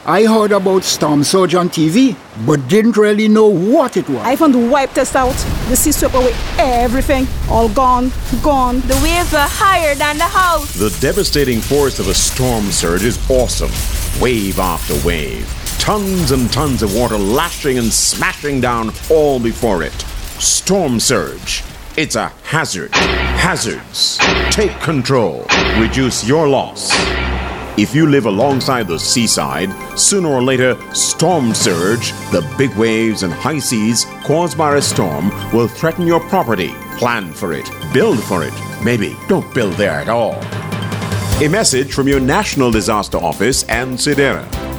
I heard about storm surge on TV, but didn't really know what it was. I found the wipe test out. The sea swept away everything. All gone. The waves were higher than the house. The devastating force of a storm surge is awesome. Wave after wave. Tons and tons of water lashing and smashing down all before it. Storm surge. It's a hazard. Hazards. Take control. Reduce your loss. If you live alongside the seaside, sooner or later, storm surge, the big waves and high seas caused by a storm, will threaten your property. Plan for it. Build for it. Maybe don't build there at all. A message from your National Disaster Office and Sidera.